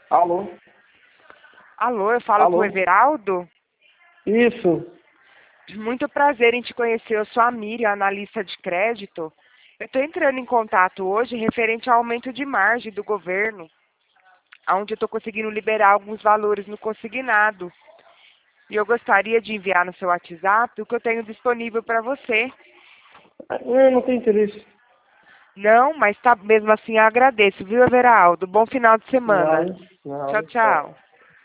Alô? Alô, eu falo com o Alô? Everaldo. Isso. Muito prazer em te conhecer. Eu sou a Miriam, analista de crédito. Eu estou entrando em contato hoje referente ao aumento de margem do governo, onde eu estou conseguindo liberar alguns valores no consignado. E eu gostaria de enviar no seu WhatsApp o que eu tenho disponível para você. Eu não tenho interesse. Não, mas tá, mesmo assim eu agradeço, viu, Everaldo? Bom final de semana. Nada, Tchau, nada. Tá. tchau.